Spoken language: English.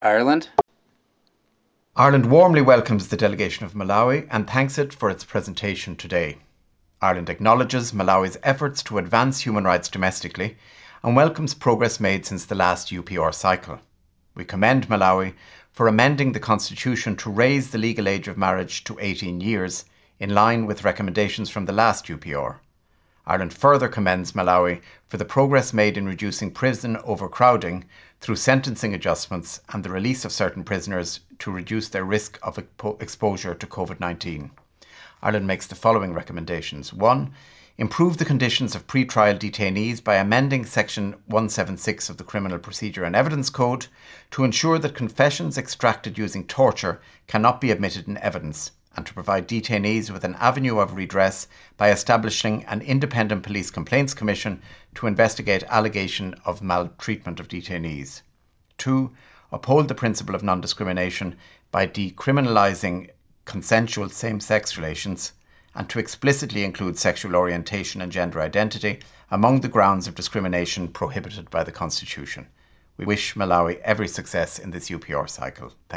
Ireland. Ireland warmly welcomes the delegation of Malawi and thanks it for its presentation today. Ireland acknowledges Malawi's efforts to advance human rights domestically and welcomes progress made since the last UPR cycle. We commend Malawi for amending the constitution to raise the legal age of marriage to 18 years, in line with recommendations from the last UPR. Ireland further commends Malawi for the progress made in reducing prison overcrowding through sentencing adjustments and the release of certain prisoners to reduce their risk of exposure to COVID-19. Ireland makes the following recommendations. 1. Improve the conditions of pre-trial detainees by amending Section 176 of the Criminal Procedure and Evidence Code to ensure that confessions extracted using torture cannot be admitted in evidence, and to provide detainees with an avenue of redress by establishing an independent police complaints commission to investigate allegation of maltreatment of detainees. 2. Uphold the principle of non-discrimination by decriminalising consensual same-sex relations, and to explicitly include sexual orientation and gender identity among the grounds of discrimination prohibited by the Constitution. We wish Malawi every success in this UPR cycle.